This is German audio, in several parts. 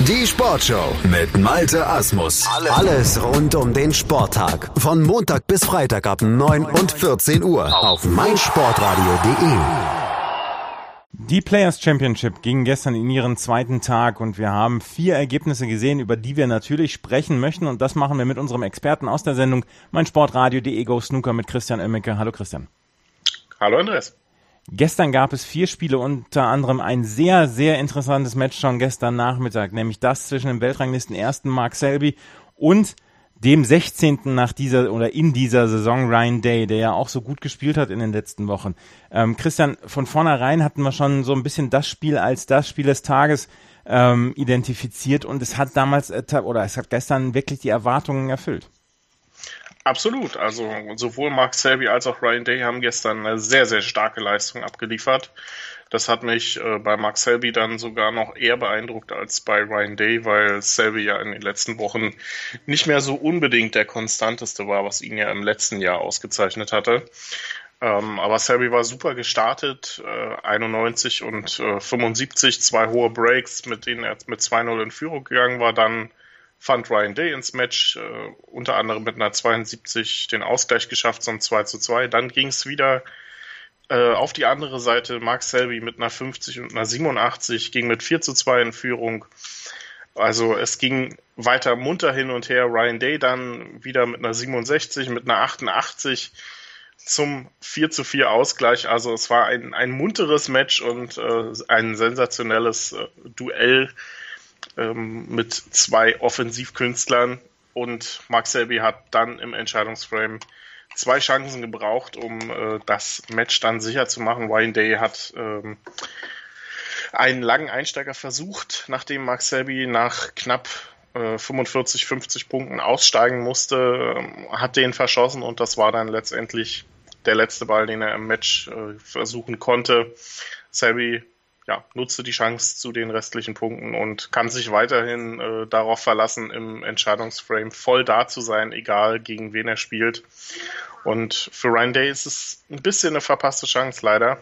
Die Sportshow mit Malte Asmus. Alles rund um den Sporttag. Von Montag bis Freitag ab 9 und 14 Uhr auf meinsportradio.de. Die Players Championship ging gestern in ihren zweiten Tag und wir haben 4 Ergebnisse gesehen, über die wir natürlich sprechen möchten, und das machen wir mit unserem Experten aus der Sendung meinsportradio.de Go Snooker mit Christian Oemmeke. Hallo Christian. Hallo Andreas. Gestern gab es 4 Spiele, unter anderem ein sehr, sehr interessantes Match schon gestern Nachmittag, nämlich das zwischen dem Weltranglisten ersten Mark Selby und dem 16. in dieser Saison Ryan Day, der ja auch so gut gespielt hat in den letzten Wochen. Christian, von vornherein hatten wir schon so ein bisschen das Spiel als das Spiel des Tages identifiziert, und es hat gestern wirklich die Erwartungen erfüllt. Absolut, also sowohl Mark Selby als auch Ryan Day haben gestern eine sehr, sehr starke Leistung abgeliefert. Das hat mich bei Mark Selby dann sogar noch eher beeindruckt als bei Ryan Day, weil Selby ja in den letzten Wochen nicht mehr so unbedingt der konstanteste war, was ihn ja im letzten Jahr ausgezeichnet hatte. Aber Selby war super gestartet, 91 und 75, 2 hohe Breaks, mit denen er mit 2-0 in Führung gegangen war. Dann fand Ryan Day ins Match, unter anderem mit einer 72 den Ausgleich geschafft, zum 2:2. Dann ging es wieder auf die andere Seite. Mark Selby mit einer 50 und einer 87 ging mit 4:2 in Führung. Also es ging weiter munter hin und her. Ryan Day dann wieder mit einer 67, mit einer 88 zum 4:4 Ausgleich. Also es war ein munteres Match und ein sensationelles Duell mit 2 Offensivkünstlern, und Mark Selby hat dann im Entscheidungsframe 2 Chancen gebraucht, um das Match dann sicher zu machen. Ryan Day hat einen langen Einsteiger versucht, nachdem Mark Selby nach knapp 45, 50 Punkten aussteigen musste, hat den verschossen, und das war dann letztendlich der letzte Ball, den er im Match versuchen konnte. Selby nutzte die Chance zu den restlichen Punkten und kann sich weiterhin darauf verlassen, im Entscheidungsframe voll da zu sein, egal gegen wen er spielt. Und für Ryan Day ist es ein bisschen eine verpasste Chance leider,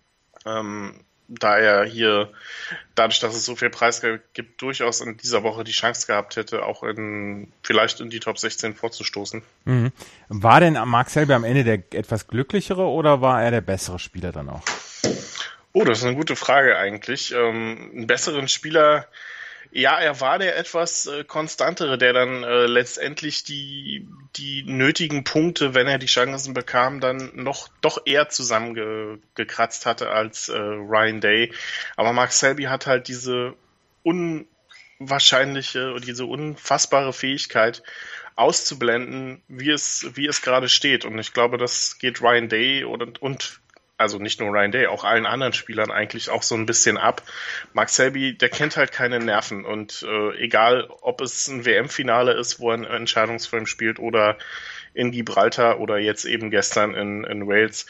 da er hier, dadurch, dass es so viel Preisgeld gibt, durchaus in dieser Woche die Chance gehabt hätte, auch vielleicht in die Top 16 vorzustoßen. Mhm. War denn Mark Selby am Ende der etwas glücklichere oder war er der bessere Spieler dann auch? Oh, das ist eine gute Frage eigentlich. Einen besseren Spieler, ja, er war der etwas konstantere, der dann letztendlich die nötigen Punkte, wenn er die Chancen bekam, dann doch eher zusammengekratzt hatte als Ryan Day. Aber Mark Selby hat halt diese unwahrscheinliche und diese unfassbare Fähigkeit auszublenden, wie es gerade steht. Und ich glaube, das geht Ryan Day und also nicht nur Ryan Day, auch allen anderen Spielern eigentlich auch so ein bisschen ab. Mark Selby, der kennt halt keine Nerven, und egal, ob es ein WM-Finale ist, wo er ein Entscheidungsframe spielt, oder in Gibraltar oder jetzt eben gestern in Wales,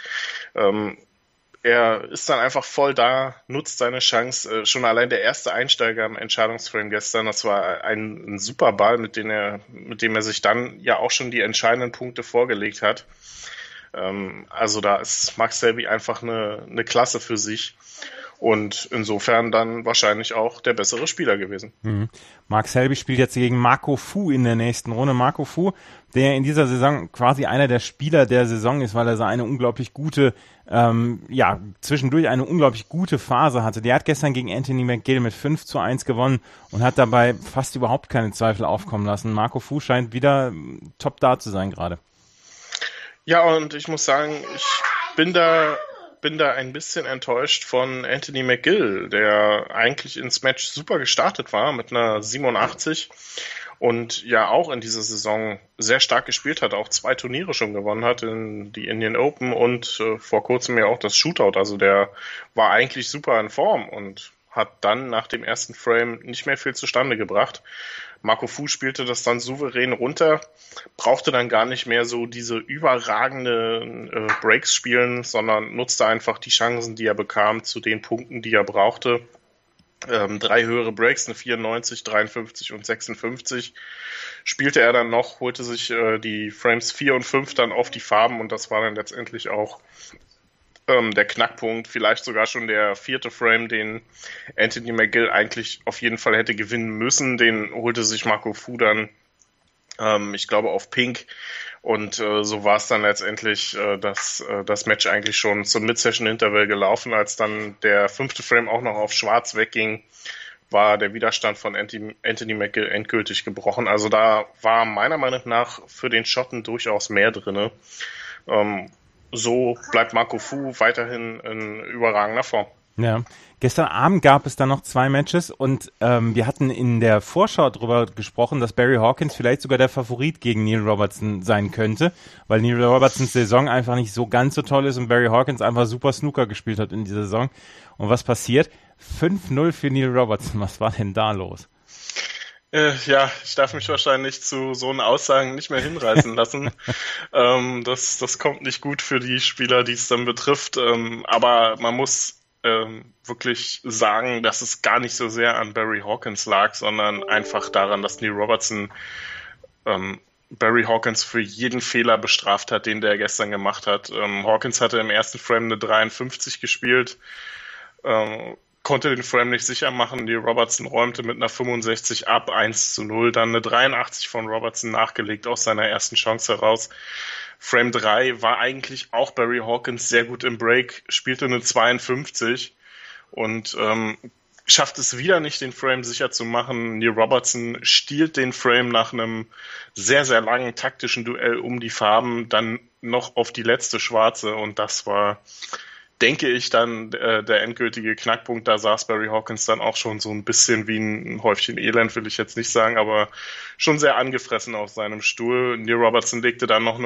er ist dann einfach voll da, nutzt seine Chance. Schon allein der erste Einsteiger im Entscheidungsframe gestern, das war ein super Ball, mit dem er sich dann ja auch schon die entscheidenden Punkte vorgelegt hat. Also da ist Mark Selby einfach eine Klasse für sich, und insofern dann wahrscheinlich auch der bessere Spieler gewesen. Mhm. Mark Selby spielt jetzt gegen Marco Fu in der nächsten Runde. Marco Fu, der in dieser Saison quasi einer der Spieler der Saison ist, weil er so eine unglaublich gute, zwischendurch eine unglaublich gute Phase hatte. Der hat gestern gegen Anthony McGill mit 5:1 gewonnen und hat dabei fast überhaupt keine Zweifel aufkommen lassen. Marco Fu scheint wieder top da zu sein gerade. Ja, und ich muss sagen, ich bin da ein bisschen enttäuscht von Anthony McGill, der eigentlich ins Match super gestartet war mit einer 87 und ja auch in dieser Saison sehr stark gespielt hat, auch 2 Turniere schon gewonnen hat, in die Indian Open und vor kurzem ja auch das Shootout. Also der war eigentlich super in Form und hat dann nach dem ersten Frame nicht mehr viel zustande gebracht. Marco Fu spielte das dann souverän runter, brauchte dann gar nicht mehr so diese überragenden Breaks spielen, sondern nutzte einfach die Chancen, die er bekam, zu den Punkten, die er brauchte. 3 höhere Breaks, eine 94, 53 und 56 spielte er dann noch, holte sich die Frames 4 und 5 dann auf die Farben, und das war dann letztendlich auch Der Knackpunkt, vielleicht sogar schon der 4. Frame, den Anthony McGill eigentlich auf jeden Fall hätte gewinnen müssen. Den holte sich Marco Fu dann, ich glaube, auf Pink. Und so war es dann letztendlich, dass das Match eigentlich schon zum Mid-Session-Interval gelaufen. Als dann der 5. Frame auch noch auf Schwarz wegging, war der Widerstand von Anthony McGill endgültig gebrochen. Also da war meiner Meinung nach für den Schotten durchaus mehr drin. So bleibt Marco Fu weiterhin in überragender Form. Ja, gestern Abend gab es dann noch 2 Matches und wir hatten in der Vorschau darüber gesprochen, dass Barry Hawkins vielleicht sogar der Favorit gegen Neil Robertson sein könnte, weil Neil Robertsons Saison einfach nicht so ganz so toll ist und Barry Hawkins einfach super Snooker gespielt hat in dieser Saison. Und was passiert? 5-0 für Neil Robertson. Was war denn da los? Ja, ich darf mich wahrscheinlich zu so einen Aussagen nicht mehr hinreißen lassen. Das kommt nicht gut für die Spieler, die es dann betrifft. Aber man muss wirklich sagen, dass es gar nicht so sehr an Barry Hawkins lag, sondern einfach daran, dass Neil Robertson Barry Hawkins für jeden Fehler bestraft hat, den der gestern gemacht hat. Hawkins hatte im ersten Frame eine 53 gespielt, konnte den Frame nicht sicher machen. Neil Robertson räumte mit einer 65 ab, 1-0, dann eine 83 von Robertson nachgelegt aus seiner ersten Chance heraus. Frame 3 war eigentlich auch Barry Hawkins sehr gut im Break, spielte eine 52 und schafft es wieder nicht, den Frame sicher zu machen. Neil Robertson stiehlt den Frame nach einem sehr, sehr langen taktischen Duell um die Farben, dann noch auf die letzte Schwarze und das war, denke ich, dann der endgültige Knackpunkt. Da saß Barry Hawkins dann auch schon so ein bisschen wie ein Häufchen Elend, will ich jetzt nicht sagen, aber schon sehr angefressen auf seinem Stuhl. Neil Robertson legte dann noch eine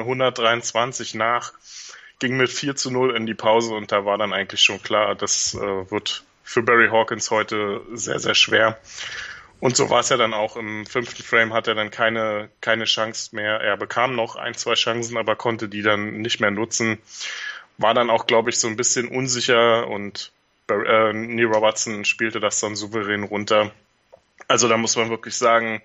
123 nach, ging mit 4-0 in die Pause und da war dann eigentlich schon klar, das wird für Barry Hawkins heute sehr, sehr schwer. Und so war es ja dann auch. Im 5. Frame hat er dann keine Chance mehr. Er bekam noch 1-2 Chancen, aber konnte die dann nicht mehr nutzen. War dann auch, glaube ich, so ein bisschen unsicher und Neil Robertson spielte das dann souverän runter. Also da muss man wirklich sagen,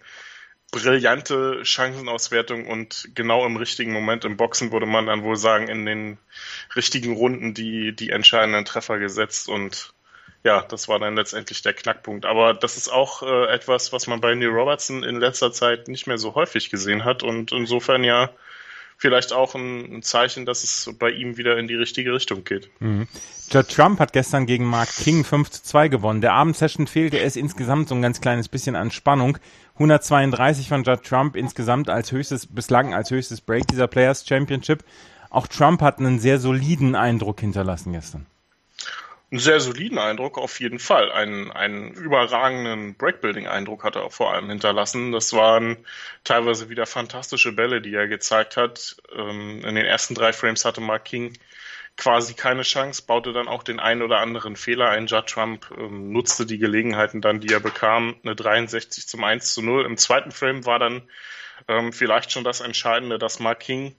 brillante Chancenauswertung und genau im richtigen Moment im Boxen würde man dann wohl sagen, in den richtigen Runden die entscheidenden Treffer gesetzt und ja, das war dann letztendlich der Knackpunkt. Aber das ist auch etwas, was man bei Neil Robertson in letzter Zeit nicht mehr so häufig gesehen hat und insofern ja vielleicht auch ein Zeichen, dass es bei ihm wieder in die richtige Richtung geht. Mhm. Judd Trump hat gestern gegen Mark King 5-2 gewonnen. Der Abendsession fehlte es insgesamt so ein ganz kleines bisschen an Spannung. 132 von Judd Trump insgesamt bislang als höchstes Break dieser Players Championship. Auch Trump hat einen sehr soliden Eindruck hinterlassen gestern. Einen sehr soliden Eindruck auf jeden Fall. Einen überragenden Breakbuilding-Eindruck hat er vor allem hinterlassen. Das waren teilweise wieder fantastische Bälle, die er gezeigt hat. In den ersten 3 Frames hatte Mark King quasi keine Chance, baute dann auch den einen oder anderen Fehler ein. Judd Trump nutzte die Gelegenheiten dann, die er bekam. Eine 63 zum 1-0. Im 2. Frame war dann vielleicht schon das Entscheidende, dass Mark King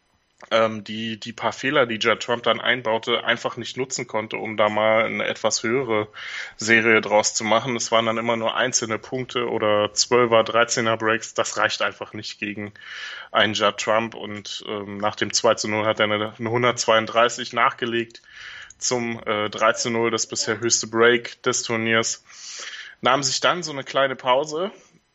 die paar Fehler, die Judd Trump dann einbaute, einfach nicht nutzen konnte, um da mal eine etwas höhere Serie draus zu machen. Es waren dann immer nur einzelne Punkte oder 12er, 13er Breaks. Das reicht einfach nicht gegen einen Judd Trump und nach dem 2-0 hat er eine 132 nachgelegt zum 3-0, das bisher höchste Break des Turniers. Nahm sich dann so eine kleine Pause,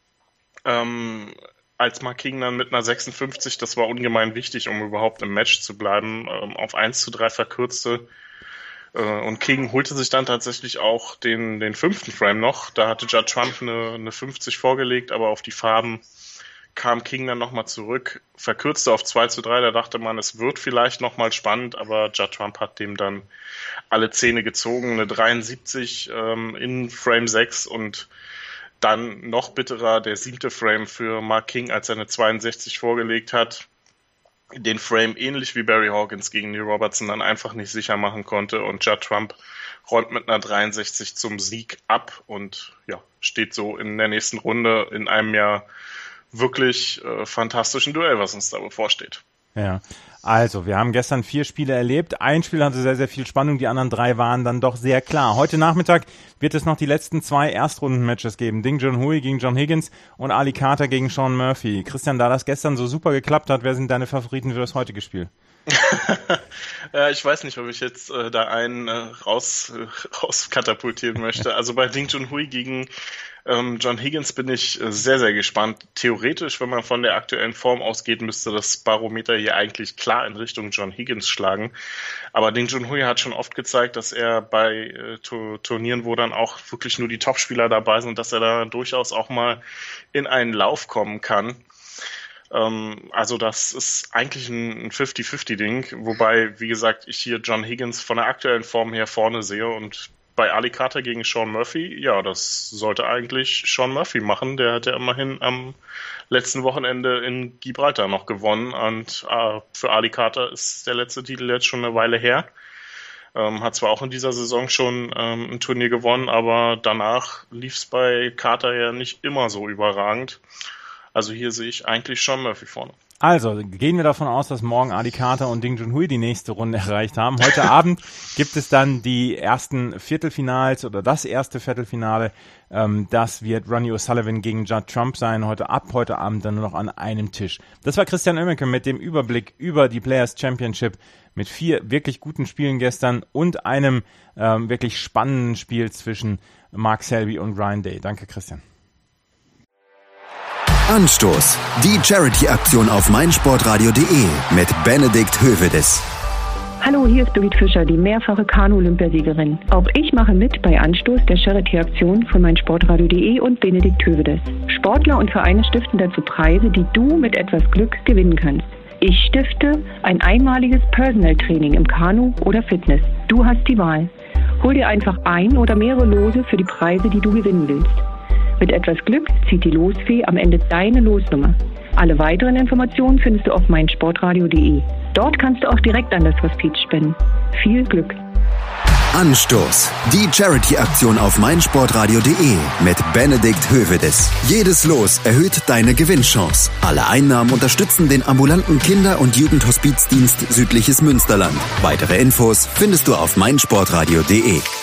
als Mark King dann mit einer 56, das war ungemein wichtig, um überhaupt im Match zu bleiben, auf 1-3 verkürzte. Und King holte sich dann tatsächlich auch den 5. Frame noch. Da hatte Judd Trump eine 50 vorgelegt, aber auf die Farben kam King dann nochmal zurück, verkürzte auf 2-3. Da dachte man, es wird vielleicht nochmal spannend, aber Judd Trump hat dem dann alle Zähne gezogen. Eine 73 in Frame 6 und dann noch bitterer der 7. Frame für Mark King, als er eine 62 vorgelegt hat, den Frame ähnlich wie Barry Hawkins gegen Neil Robertson dann einfach nicht sicher machen konnte und Judd Trump räumt mit einer 63 zum Sieg ab und ja, steht so in der nächsten Runde in einem ja wirklich fantastischen Duell, was uns da bevorsteht. Ja, also wir haben gestern 4 Spiele erlebt. Ein Spiel hatte sehr, sehr viel Spannung, die anderen 3 waren dann doch sehr klar. Heute Nachmittag wird es noch die letzten 2 Erstrunden-Matches geben. Ding Junhui gegen John Higgins und Ali Carter gegen Sean Murphy. Christian, da das gestern so super geklappt hat, wer sind deine Favoriten für das heutige Spiel? Ja, ich weiß nicht, ob ich jetzt da einen rauskatapultieren möchte. Also bei Ding Junhui gegen John Higgins bin ich sehr, sehr gespannt. Theoretisch, wenn man von der aktuellen Form ausgeht, müsste das Barometer hier eigentlich klar in Richtung John Higgins schlagen. Aber Ding Junhui hat schon oft gezeigt, dass er bei Turnieren, wo dann auch wirklich nur die Topspieler dabei sind, dass er da durchaus auch mal in einen Lauf kommen kann. Also das ist eigentlich ein 50-50-Ding, wobei, wie gesagt, ich hier John Higgins von der aktuellen Form her vorne sehe und bei Ali Carter gegen Sean Murphy, ja, das sollte eigentlich Sean Murphy machen. Der hat ja immerhin am letzten Wochenende in Gibraltar noch gewonnen und für Ali Carter ist der letzte Titel jetzt schon eine Weile her. Hat zwar auch in dieser Saison schon ein Turnier gewonnen, aber danach lief es bei Carter ja nicht immer so überragend. Also hier sehe ich eigentlich Sean Murphy vorne. Also, gehen wir davon aus, dass morgen Ali Carter und Ding Junhui die nächste Runde erreicht haben. Heute Abend gibt es dann die ersten Viertelfinals oder das erste Viertelfinale. Das wird Ronnie O'Sullivan gegen Judd Trump sein. Heute Abend dann nur noch an einem Tisch. Das war Christian Oemmeke mit dem Überblick über die Players Championship mit 4 wirklich guten Spielen gestern und einem wirklich spannenden Spiel zwischen Mark Selby und Ryan Day. Danke, Christian. Anstoß. Die Charity-Aktion auf meinsportradio.de mit Benedikt Hövedes. Hallo, hier ist Birgit Fischer, die mehrfache Kanu-Olympiasiegerin. Auch ich mache mit bei Anstoß der Charity-Aktion von meinsportradio.de und Benedikt Hövedes. Sportler und Vereine stiften dazu Preise, die du mit etwas Glück gewinnen kannst. Ich stifte ein einmaliges Personal-Training im Kanu oder Fitness. Du hast die Wahl. Hol dir einfach ein oder mehrere Lose für die Preise, die du gewinnen willst. Mit etwas Glück zieht die Losfee am Ende deine Losnummer. Alle weiteren Informationen findest du auf meinsportradio.de. Dort kannst du auch direkt an das Hospiz spenden. Viel Glück! Anstoß. Die Charity-Aktion auf meinsportradio.de mit Benedikt Hövedes. Jedes Los erhöht deine Gewinnchance. Alle Einnahmen unterstützen den ambulanten Kinder- und Jugendhospizdienst Südliches Münsterland. Weitere Infos findest du auf meinsportradio.de.